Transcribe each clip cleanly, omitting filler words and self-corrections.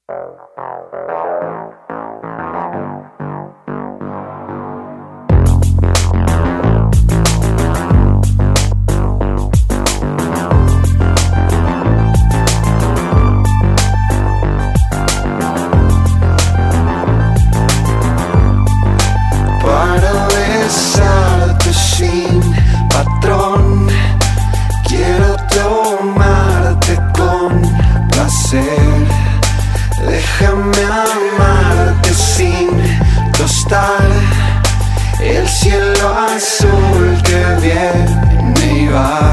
Déjame amarte sin tostar el cielo azul que viene y va.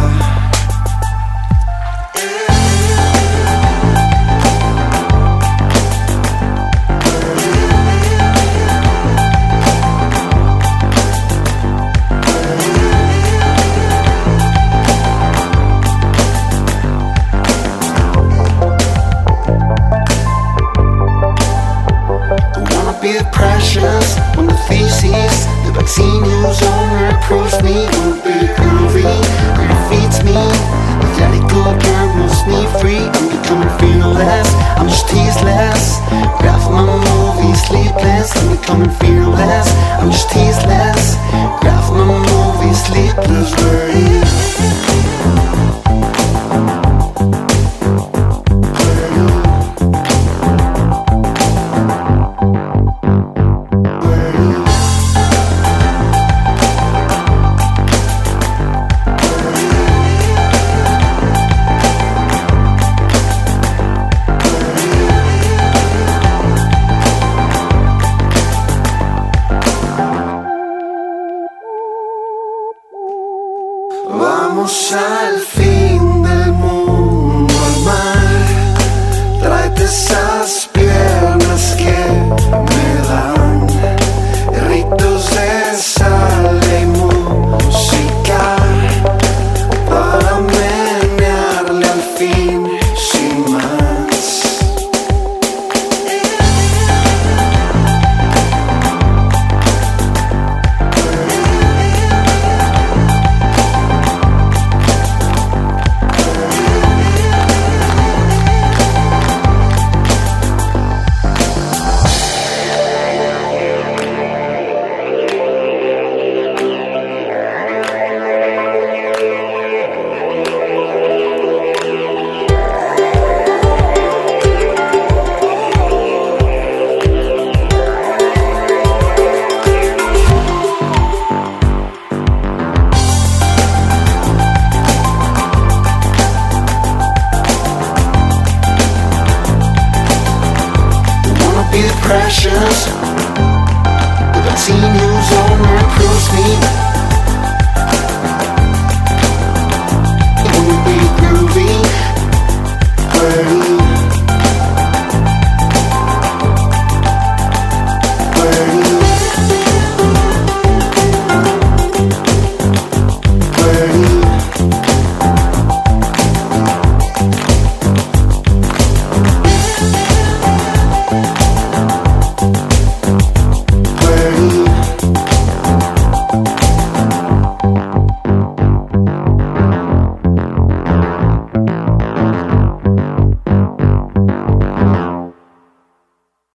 Be precious when the thesis, the vaccine whose owner approached me will be groovy and it feeds me. The daddy good girl moves me free. I'm becoming fearless, I'm just teaseless. Graph my movie sleepless. I'm becoming fearless, I'm just teaseless. Graph my movie sleepless, baby. Vamos al fin del mundo, al mar. Tráete esas piernas que me dan ritos de sal y música para menearle al fin sin más. Precious, the vaccine whose owner approves me.